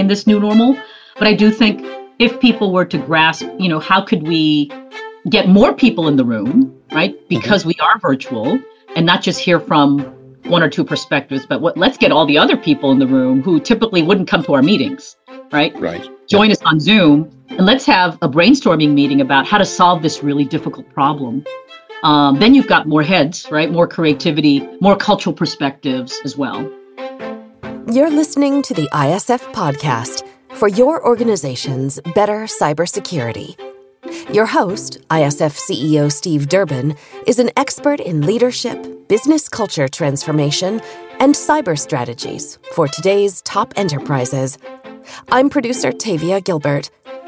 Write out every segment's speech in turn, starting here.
in this new normal. But I do think if people were to grasp, how could we get more people in the room, right? Because we are virtual and not just hear from one or two perspectives, but let's get all the other people in the room who typically wouldn't come to our meetings, right? Right. Join us on Zoom and let's have a brainstorming meeting about how to solve this really difficult problem. Then you've got more heads, right? More creativity, more cultural perspectives as well. You're listening to the ISF podcast for your organization's better cybersecurity. Your host, ISF CEO Steve Durbin, is an expert in leadership, business culture transformation, and cyber strategies for today's top enterprises. I'm producer Tavia Gilbert.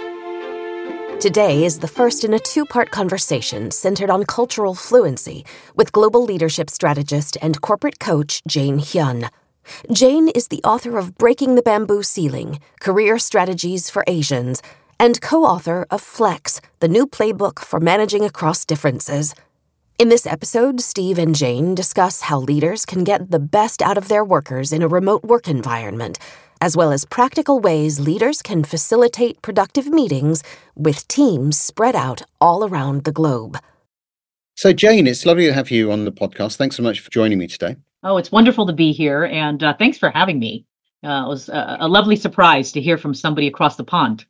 Today is the first in a two-part conversation centered on cultural fluency with global leadership strategist and corporate coach Jane Hyun. Jane is the author of Breaking the Bamboo Ceiling, Career Strategies for Asians, and co-author of Flex, the new playbook for managing across differences. In this episode, Steve and Jane discuss how leaders can get the best out of their workers in a remote work environment, as well as practical ways leaders can facilitate productive meetings with teams spread out all around the globe. So, Jane, it's lovely to have you on the podcast. Thanks so much for joining me today. Oh, it's wonderful to be here, and thanks for having me. It was a lovely surprise to hear from somebody across the pond.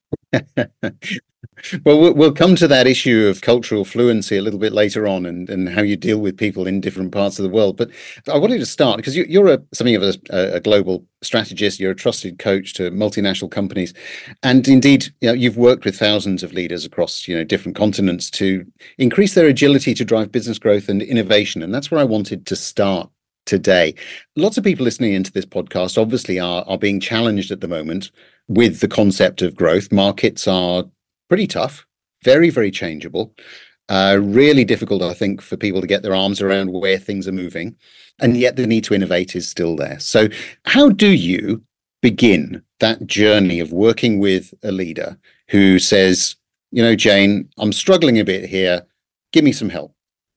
Well, we'll come to that issue of cultural fluency a little bit later on and how you deal with people in different parts of the world. But I wanted to start because you're something of a global strategist. You're a trusted coach to multinational companies. And indeed, you've worked with thousands of leaders across, different continents to increase their agility to drive business growth and innovation. And that's where I wanted to start today. Lots of people listening into this podcast obviously are being challenged at the moment with the concept of growth. Markets are pretty tough, very, very changeable, really difficult, I think, for people to get their arms around where things are moving. And yet the need to innovate is still there. So how do you begin that journey of working with a leader who says, Jane, I'm struggling a bit here. Give me some help.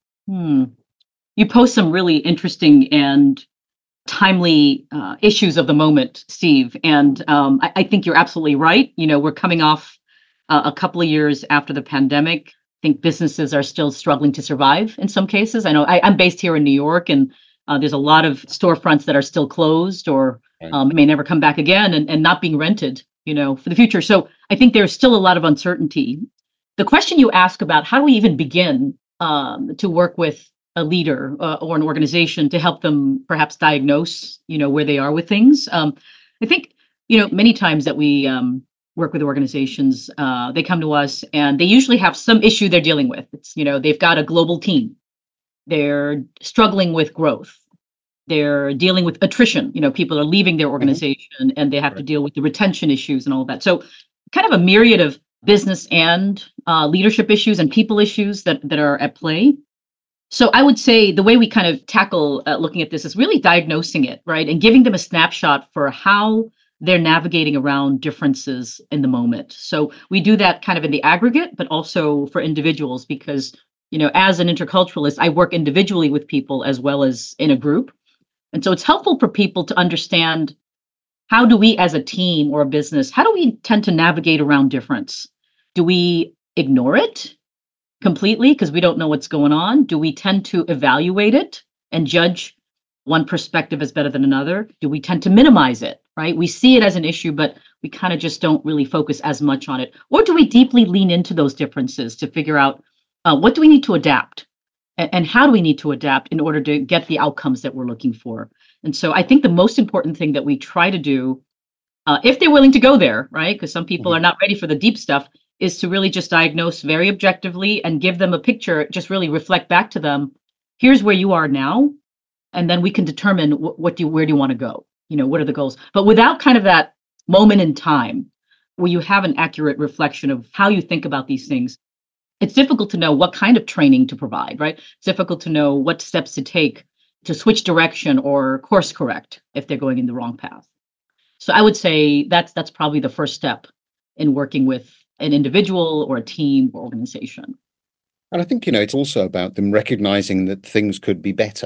You pose some really interesting and timely issues of the moment, Steve. And I think you're absolutely right. We're coming off a couple of years after the pandemic. I think businesses are still struggling to survive in some cases. I know I'm based here in New York, and there's a lot of storefronts that are still closed or may never come back again and not being rented, for the future. So I think there's still a lot of uncertainty. The question you ask about how do we even begin to work with a leader or an organization to help them perhaps diagnose, where they are with things. I think, many times that we work with organizations, they come to us and they usually have some issue they're dealing with. It's, they've got a global team. They're struggling with growth. They're dealing with attrition. People are leaving their organization and they have to deal with the retention issues and all of that. So kind of a myriad of business and leadership issues and people issues that are at play. So I would say the way we kind of tackle looking at this is really diagnosing it, right? And giving them a snapshot for how they're navigating around differences in the moment. So we do that kind of in the aggregate, but also for individuals, because, as an interculturalist, I work individually with people as well as in a group. And so it's helpful for people to understand, how do we as a team or a business, how do we tend to navigate around difference? Do we ignore it completely because we don't know what's going on? Do we tend to evaluate it and judge one perspective as better than another? Do we tend to minimize it, right? We see it as an issue, but we kind of just don't really focus as much on it. Or do we deeply lean into those differences to figure out what do we need to adapt and how do we need to adapt in order to get the outcomes that we're looking for? And so I think the most important thing that we try to do, if they're willing to go there, right? Because some people are not ready for the deep stuff, is to really just diagnose very objectively and give them a picture, just really reflect back to them, here's where you are now, and then we can determine where do you want to go? What are the goals? But without kind of that moment in time where you have an accurate reflection of how you think about these things, it's difficult to know what kind of training to provide, right? It's difficult to know what steps to take to switch direction or course correct if they're going in the wrong path. So I would say that's probably the first step in working with an individual or a team or organization. And I think, it's also about them recognizing that things could be better.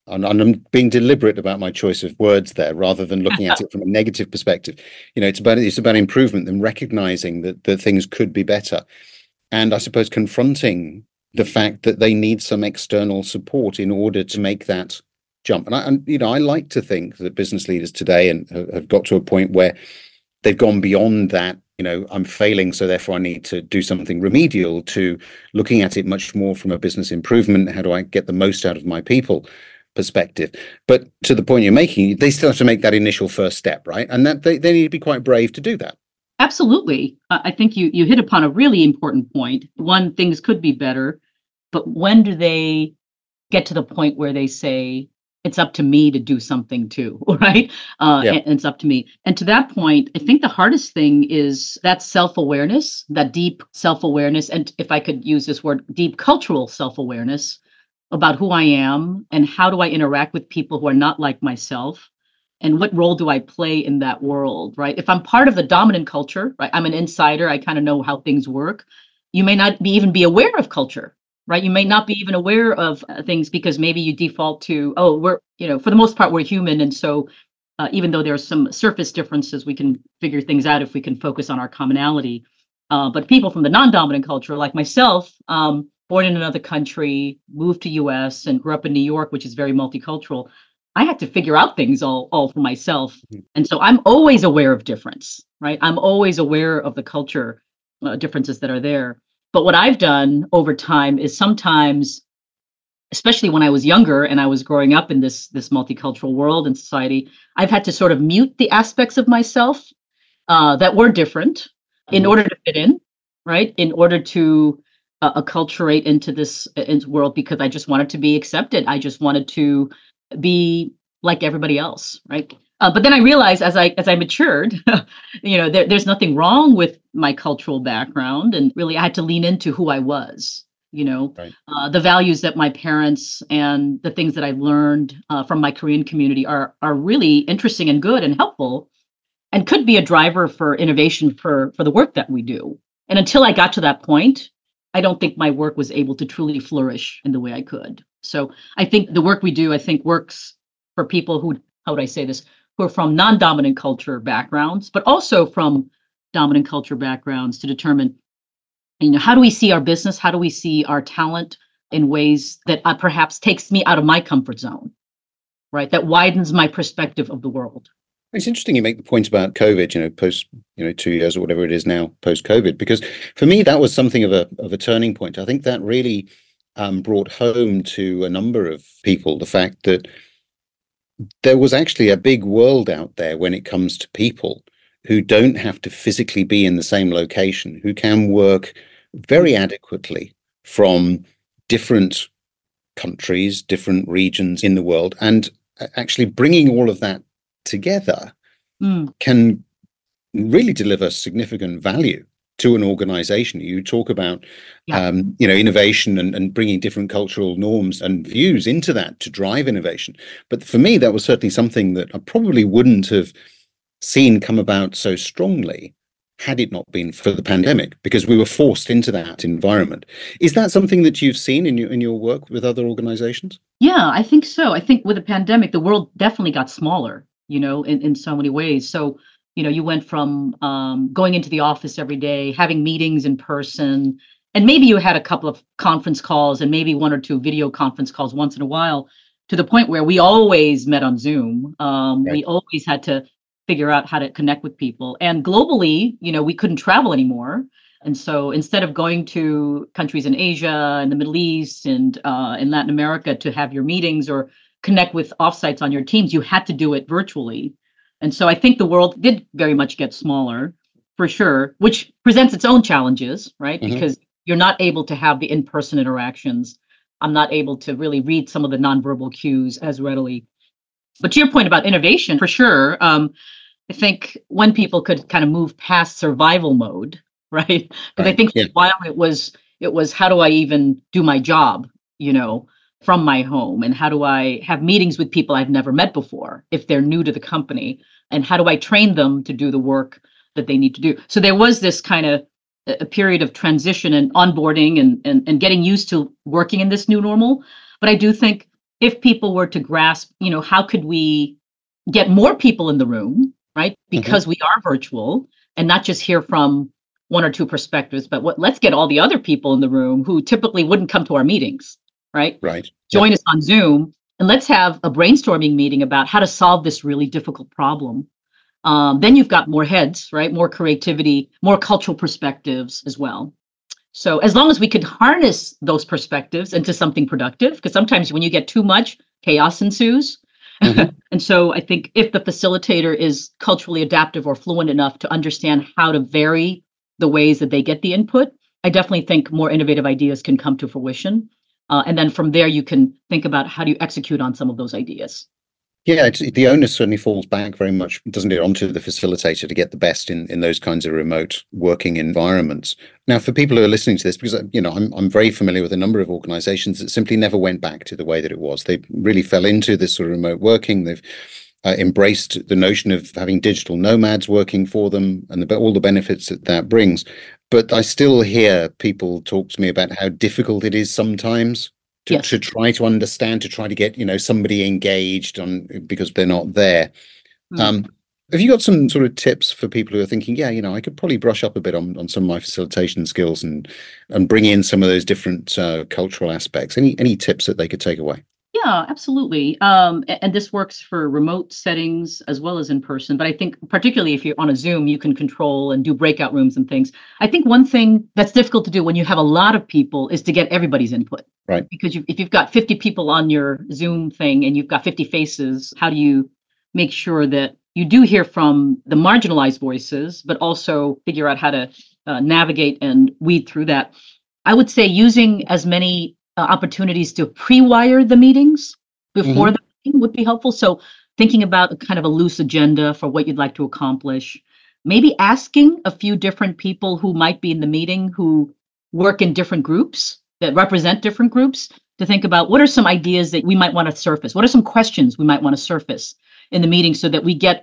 and I'm being deliberate about my choice of words there, rather than looking at it from a negative perspective. It's about improvement and recognizing that things could be better, and I suppose confronting the fact that they need some external support in order to make that jump. And I like to think that business leaders today and have got to a point where they've gone beyond that. I'm failing, so therefore I need to do something remedial, to looking at it much more from a business improvement. How do I get the most out of my people perspective? But to the point you're making, they still have to make that initial first step, right? And that they need to be quite brave to do that. Absolutely. I think you hit upon a really important point. One, things could be better, but when do they get to the point where they say, it's up to me to do something too, right? And it's up to me. And to that point, I think the hardest thing is that self-awareness, that deep self-awareness. And if I could use this word, deep cultural self-awareness about who I am and how do I interact with people who are not like myself, and what role do I play in that world, right? If I'm part of the dominant culture, right? I'm an insider. I kind of know how things work. You may not even be aware of culture. Right. You may not be even aware of things because maybe you default to, we're, for the most part, we're human. And so even though there's some surface differences, we can figure things out if we can focus on our commonality. But people from the non-dominant culture, like myself, born in another country, moved to US and grew up in New York, which is very multicultural. I had to figure out things all for myself. And so I'm always aware of difference. Right. I'm always aware of the culture differences that are there. But what I've done over time is sometimes, especially when I was younger and I was growing up in this multicultural world and society, I've had to sort of mute the aspects of myself that were different in order to fit in, right? In order to acculturate into this world, because I just wanted to be accepted. I just wanted to be like everybody else, right? But then I realized as I matured, there's nothing wrong with my cultural background, and really I had to lean into who I was. Right. The values that my parents and the things that I've learned from my Korean community are really interesting and good and helpful, and could be a driver for innovation for the work that we do. And until I got to that point, I don't think my work was able to truly flourish in the way I could. So I think the work we do, works for people who, how would I say this, who are from non-dominant culture backgrounds, but also from dominant culture backgrounds, to determine, how do we see our business? How do we see our talent in ways that perhaps takes me out of my comfort zone, right? That widens my perspective of the world. It's interesting you make the point about COVID, post, 2 years or whatever it is now, post-COVID, because for me, that was something of a turning point. I think that really brought home to a number of people the fact that there was actually a big world out there when it comes to people who don't have to physically be in the same location, who can work very adequately from different countries, different regions in the world, and actually bringing all of that together can really deliver significant value to an organization. You talk about, innovation and bringing different cultural norms and views into that to drive innovation. But for me, that was certainly something that I probably wouldn't have seen come about so strongly had it not been for the pandemic, because we were forced into that environment. Is that something that you've seen in your work with other organizations? Yeah, I think so. I think with the pandemic, the world definitely got smaller, in so many ways. So you went from going into the office every day, having meetings in person, and maybe you had a couple of conference calls and maybe one or two video conference calls once in a while, to the point where we always met on Zoom. Right. We always had to figure out how to connect with people. And globally, we couldn't travel anymore. And so instead of going to countries in Asia and the Middle East and in Latin America to have your meetings or connect with offsites on your teams, you had to do it virtually. And so I think the world did very much get smaller, for sure, which presents its own challenges, right? Mm-hmm. Because you're not able to have the in-person interactions. I'm not able to really read some of the nonverbal cues as readily. But to your point about innovation, for sure, I think when people could kind of move past survival mode, right? Because I think for a while it was how do I even do my job, from my home, and how do I have meetings with people I've never met before if they're new to the company, and how do I train them to do the work that they need to do? So there was this kind of a period of transition and onboarding and getting used to working in this new normal. But I do think if people were to grasp, how could we get more people in the room, right? Because we are virtual, and not just hear from one or two perspectives, but let's get all the other people in the room who typically wouldn't come to our meetings, right? Right. Join us on Zoom, and let's have a brainstorming meeting about how to solve this really difficult problem. Then you've got more heads, right? More creativity, more cultural perspectives as well. So as long as we could harness those perspectives into something productive, because sometimes when you get too much, chaos ensues. And so I think if the facilitator is culturally adaptive or fluent enough to understand how to vary the ways that they get the input, I definitely think more innovative ideas can come to fruition. And then from there, you can think about how do you execute on some of those ideas. Yeah, the onus certainly falls back very much, doesn't it, onto the facilitator to get the best in those kinds of remote working environments. Now, for people who are listening to this, because I'm very familiar with a number of organizations that simply never went back to the way that it was. They really fell into this sort of remote working. They've embraced the notion of having digital nomads working for them and all the benefits that brings. But I still hear people talk to me about how difficult it is sometimes to try to understand, to try to get, somebody engaged because they're not there. Have you got some sort of tips for people who are thinking, I could probably brush up a bit on some of my facilitation skills and bring in some of those different cultural aspects? Any tips that they could take away? Yeah, absolutely. And this works for remote settings as well as in person. But I think particularly if you're on a Zoom, you can control and do breakout rooms and things. I think one thing that's difficult to do when you have a lot of people is to get everybody's input. Right. Because if you've got 50 people on your Zoom thing and you've got 50 faces, how do you make sure that you do hear from the marginalized voices, but also figure out how to navigate and weed through that? I would say using as many opportunities to pre-wire the meetings before the meeting would be helpful. So thinking about a kind of a loose agenda for what you'd like to accomplish, maybe asking a few different people who might be in the meeting who work in different groups that represent different groups to think about what are some ideas that we might want to surface? What are some questions we might want to surface in the meeting so that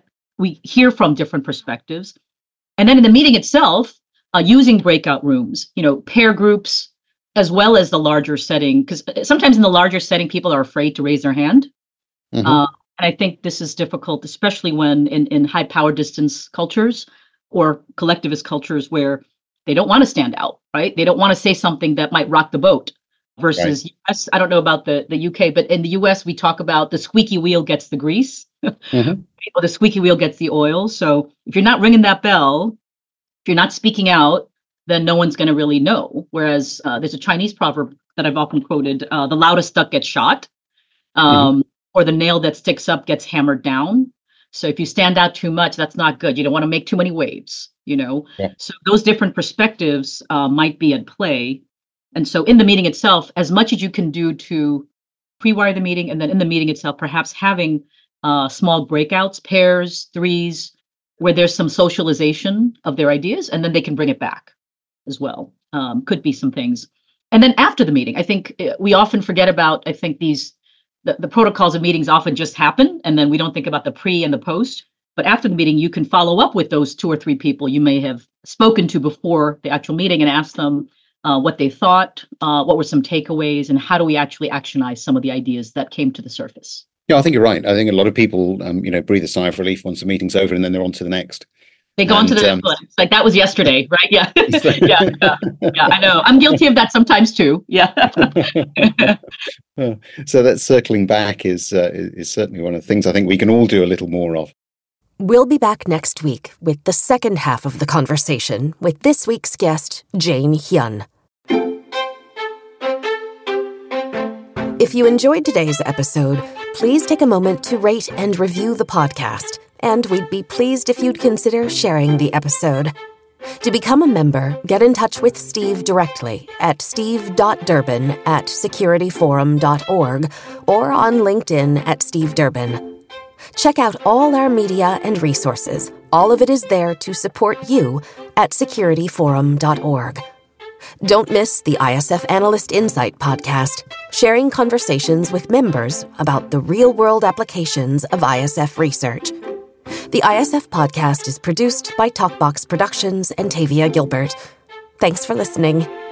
we hear from different perspectives? And then in the meeting itself, using breakout rooms, pair groups, as well as the larger setting, because sometimes in the larger setting, people are afraid to raise their hand. And I think this is difficult, especially when in high power distance cultures or collectivist cultures where they don't want to stand out, right? They don't want to say something that might rock the boat versus US. I don't know about the UK, but in the US, we talk about the squeaky wheel gets the grease or the squeaky wheel gets the oil. So if you're not ringing that bell, if you're not speaking out, then no one's going to really know. Whereas there's a Chinese proverb that I've often quoted, the loudest duck gets shot, or the nail that sticks up gets hammered down. So if you stand out too much, that's not good. You don't want to make too many waves, So those different perspectives might be at play. And so in the meeting itself, as much as you can do to pre-wire the meeting, and then in the meeting itself, perhaps having small breakouts, pairs, threes, where there's some socialization of their ideas, and then they can bring it back as well. Could be some things. And then after the meeting, I think we often forget about, the protocols of meetings often just happen, and then we don't think about the pre and the post. But after the meeting, you can follow up with those 2 or 3 people you may have spoken to before the actual meeting and ask them what they thought, what were some takeaways, and how do we actually actionize some of the ideas that came to the surface. Yeah, I think you're right. I think a lot of people, breathe a sigh of relief once the meeting's over and then they're on to the next. They go on to the next one. It's like, that was yesterday, right? Yeah. Yeah, I know. I'm guilty of that sometimes too. Yeah. So that circling back is certainly one of the things I think we can all do a little more of. We'll be back next week with the second half of the conversation with this week's guest, Jane Hyun. If you enjoyed today's episode, please take a moment to rate and review the podcast. And we'd be pleased if you'd consider sharing the episode. To become a member, get in touch with Steve directly at steve.durbin@securityforum.org or on LinkedIn at Steve Durbin. Check out all our media and resources. All of it is there to support you at securityforum.org. Don't miss the ISF Analyst Insight podcast, sharing conversations with members about the real-world applications of ISF research. The ISF podcast is produced by TalkBox Productions and Tavia Gilbert. Thanks for listening.